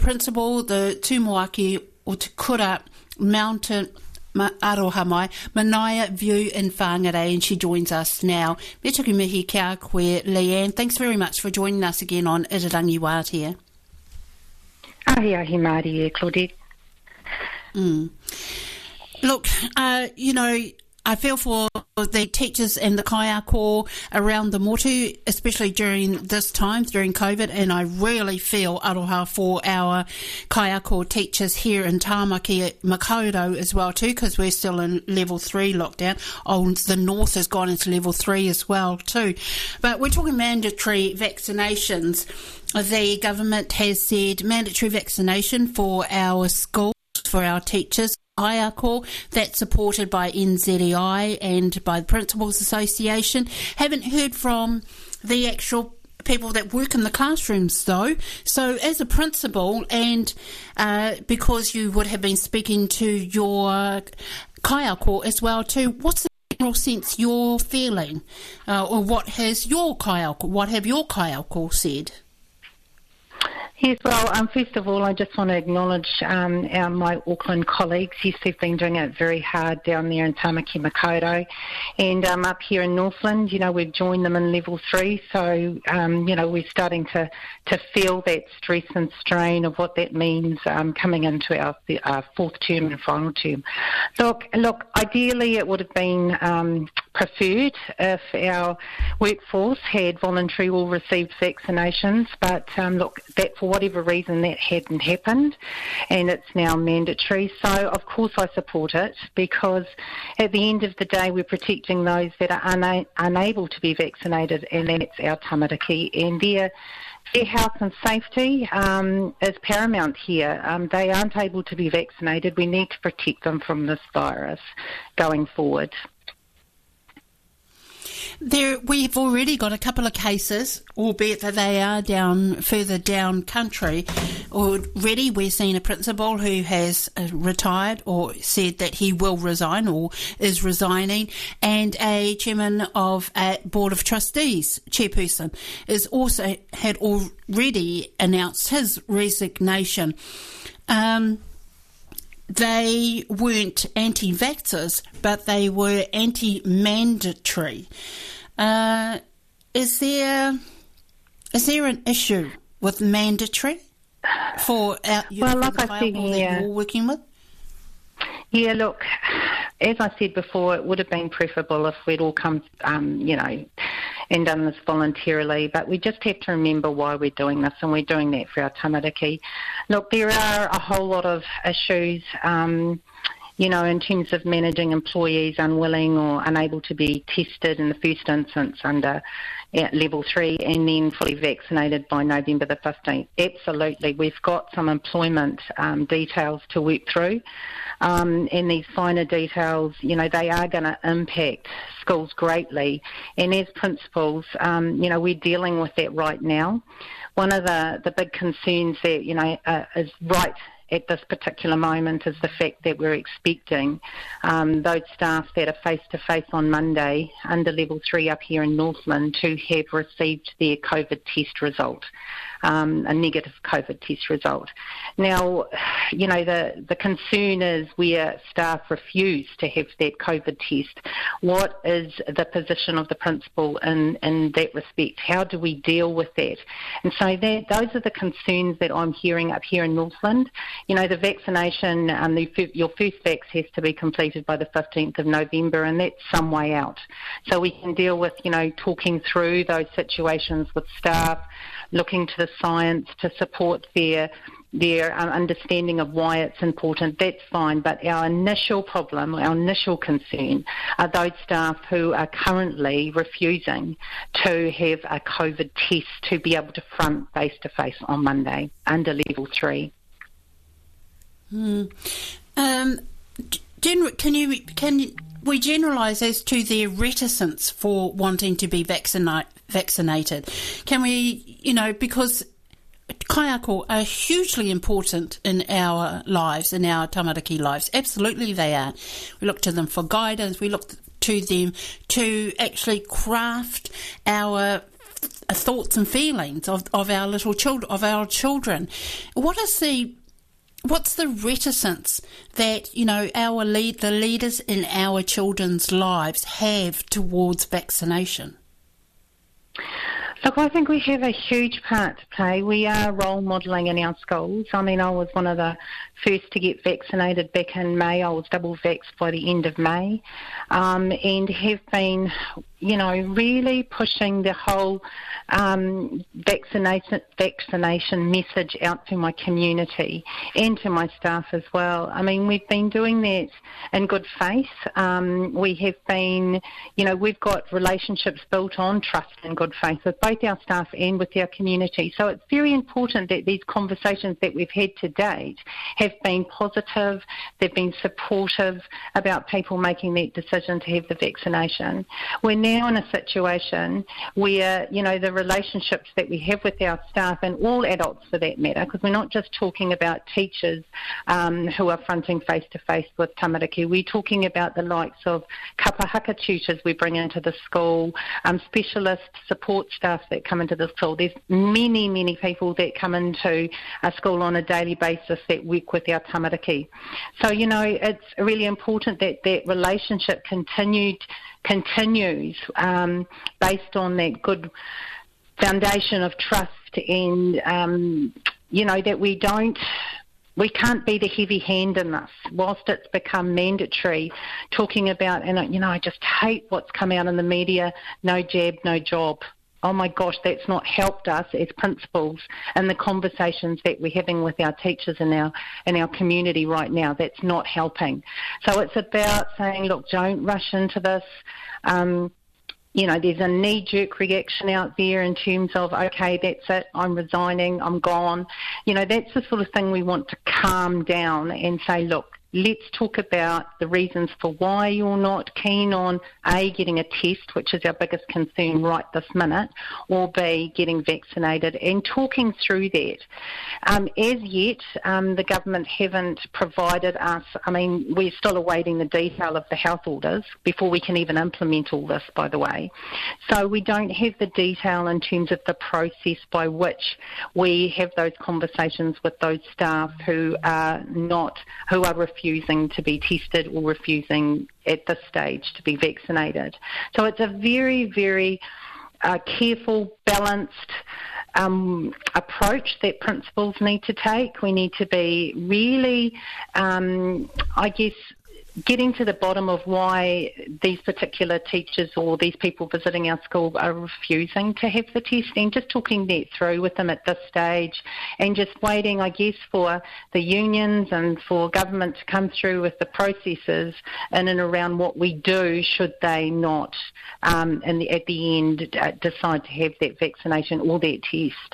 principal, the Tumuaki o Te Kura Mountain Aroha mai, Manaia View in Whangarei, and she joins us now. Me tuku mihi kia koe, Leanne. Thanks very much for joining us again on Irirangi Wātea. Ahi Māori, Claudette. Look, I feel for the teachers and the kaiako around the motu, especially during this time, during COVID, and I really feel aroha for our kaiako teachers here in Tāmaki, Makaurau as well too, because we're still in level 3 lockdown. The north has gone into level 3 as well too. But we're talking mandatory vaccinations. The government has said mandatory vaccination for our schools, for our teachers. Kaiako, that's supported by NZEI and by the Principals Association. Haven't heard from the actual people that work in the classrooms though. So as a principal, and because you would have been speaking to your kaiako as well too, what's the general sense you're feeling? Or what have your kaiako said? Yes, well, first of all, I just want to acknowledge my Auckland colleagues. Yes, they've been doing it very hard down there in Tāmaki Makaurau. And up here in Northland, we've joined them in level 3. So, we're starting to feel that stress and strain of what that means coming into our fourth term and final term. Look, ideally it would have been preferred if our workforce had voluntary or received vaccinations, but that for whatever reason that hadn't happened, and it's now mandatory. So of course I support it, because at the end of the day we're protecting those that are unable to be vaccinated, and that's our tamariki, and their health and safety is paramount here. They aren't able to be vaccinated. We need to protect them from this virus going forward. We've already got a couple of cases, albeit that they are further down country. Already we're seeing a principal who has retired or said that he will resign or is resigning, and a chairman of a board of trustees, chairperson, had already announced his resignation. They weren't anti-vaxxers, but they were anti-mandatory. Is there an issue with mandatory for you're working with? Yeah, look, as I said before, it would have been preferable if we'd all come, and done this voluntarily, but we just have to remember why we're doing this, and we're doing that for our tamariki. Look, there are a whole lot of issues, in terms of managing employees unwilling or unable to be tested in the first instance under level 3 and then fully vaccinated by November the 15th. Absolutely. We've got some employment details to work through. And these finer details, they are going to impact schools greatly. And as principals, we're dealing with that right now. One of the big concerns that, is right at this particular moment is the fact that we're expecting those staff that are face-to-face on Monday under level 3 up here in Northland to have received their COVID test result. A negative COVID test result. Now, the concern is where staff refuse to have that COVID test. What is the position of the principal in that respect? How do we deal with that? And so those are the concerns that I'm hearing up here in Northland. The vaccination, your first vax has to be completed by the 15th of November, and that's some way out. So we can deal with, talking through those situations with staff, looking to the science to support their understanding of why it's important. That's fine, but our initial problem, our initial concern are those staff who are currently refusing to have a COVID test to be able to front face-to-face on Monday under level 3. Can we generalise as to their reticence for wanting to be vaccinated? Can we, because kaiako are hugely important in our lives, in our tamariki lives. Absolutely they are. We look to them for guidance. We look to them to actually craft our thoughts and feelings of our little children, of our children. What's the reticence that the leaders in our children's lives have towards vaccination? Look, I think we have a huge part to play. We are role modelling in our schools. I mean, I was one of the first to get vaccinated back in May. I was double vaxxed by the end of May, and have been, really pushing the whole vaccination message out to my community and to my staff as well. I mean, we've been doing that in good faith. We have been, we've got relationships built on trust and good faith with both our staff and with our community. So it's very important that these conversations that we've had to date have been positive, they've been supportive about people making that decision to have the vaccination. We're now in a situation where, the relationships that we have with our staff and all adults for that matter, because we're not just talking about teachers who are fronting face-to-face with tamariki. We're talking about the likes of kapahaka tutors we bring into the school, specialist support staff that come into the school. There's many, many people that come into a school on a daily basis that work with our tamariki. So, it's really important that that relationship continues based on that good foundation of trust and, that we can't be the heavy hand in this. Whilst it's become mandatory, talking about, and I just hate what's come out in the media, no jab, no job. Oh my gosh, that's not helped us as principals in the conversations that we're having with our teachers in our community right now. That's not helping. So it's about saying, look, don't rush into this. There's a knee-jerk reaction out there in terms of, okay, that's it, I'm resigning, I'm gone. That's the sort of thing we want to calm down and say, look, let's talk about the reasons for why you're not keen on, A, getting a test, which is our biggest concern right this minute, or B, getting vaccinated, and talking through that. As yet, the government haven't provided us, we're still awaiting the detail of the health orders before we can even implement all this, by the way. So we don't have the detail in terms of the process by which we have those conversations with those staff who are refusing to be tested or refusing at this stage to be vaccinated. So it's a very, very careful, balanced approach that principals need to take. We need to be really, getting to the bottom of why these particular teachers or these people visiting our school are refusing to have the testing, just talking that through with them at this stage and just waiting, for the unions and for government to come through with the processes in and around what we do should they not, at the end, decide to have that vaccination or that test.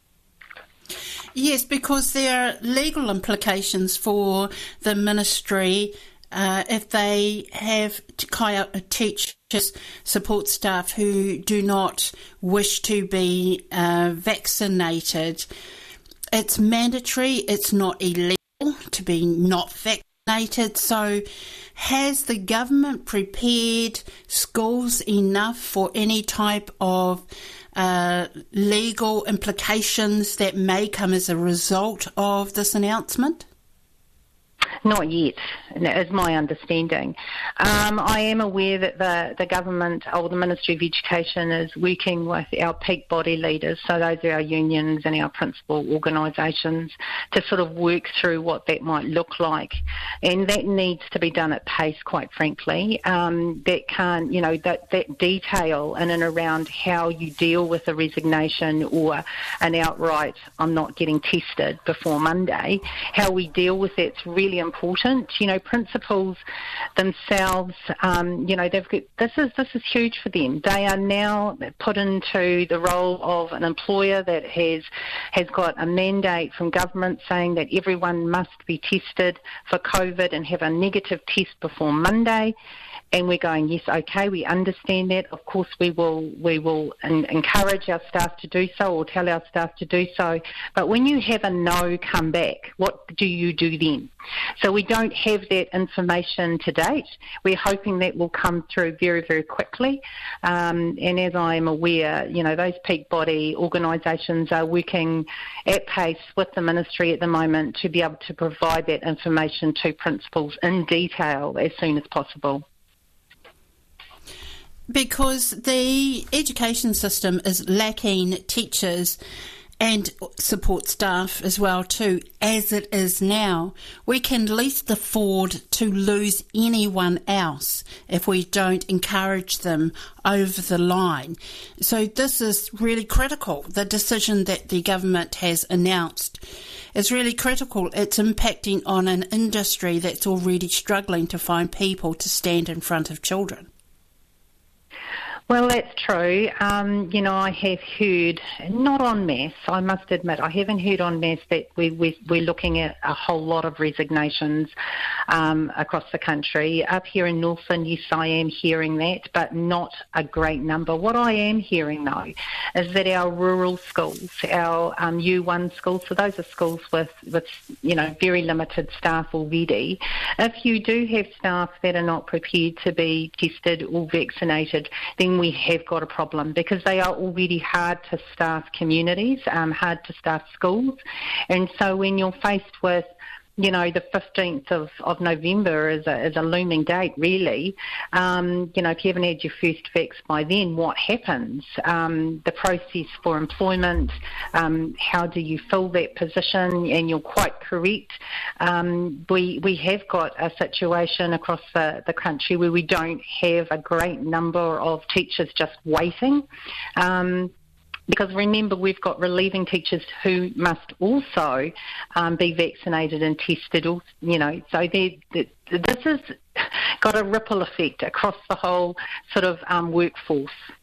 Yes, because there are legal implications for the ministry if they have teachers, support staff who do not wish to be vaccinated. It's mandatory, it's not illegal to be not vaccinated. So has the government prepared schools enough for any type of legal implications that may come as a result of this announcement? Not yet, is my understanding. I am aware that the government or the Ministry of Education is working with our peak body leaders, so those are our unions and our principal organisations, to sort of work through what that might look like. And that needs to be done at pace, quite frankly. That can't, that detail in and around how you deal with a resignation or an outright, I'm not getting tested before Monday, how we deal with that's really important. Principals themselves, this is huge for them. They are now put into the role of an employer that has got a mandate from government saying that everyone must be tested for COVID and have a negative test before Monday. And we're going, yes, okay, we understand that. Of course, we will encourage our staff to do so or tell our staff to do so. But when you have a no come back, what do you do then? So we don't have that information to date. We're hoping that will come through very, very quickly. And as I am aware, those peak body organisations are working at pace with the ministry at the moment to be able to provide that information to principals in detail as soon as possible. Because the education system is lacking teachers and support staff as well too, as it is now. We can least afford to lose anyone else if we don't encourage them over the line. So this is really critical. The decision that the government has announced is really critical. It's impacting on an industry that's already struggling to find people to stand in front of children. Well, that's true. I have heard, not en masse, I must admit, I haven't heard en masse that we're looking at a whole lot of resignations across the country. Up here in Northland, yes, I am hearing that, but not a great number. What I am hearing, though, is that our rural schools, our U1 schools, so those are schools with very limited staff already. If you do have staff that are not prepared to be tested or vaccinated, then we have got a problem, because they are already hard to staff communities, hard to staff schools. And so when you're faced with, the 15th of November is a looming date, really. If you haven't had your first vax by then, what happens? The process for employment, how do you fill that position? And you're quite correct. We have got a situation across the country where we don't have a great number of teachers just waiting. Because remember, we've got relieving teachers who must also be vaccinated and tested. So this has got a ripple effect across the whole sort of workforce.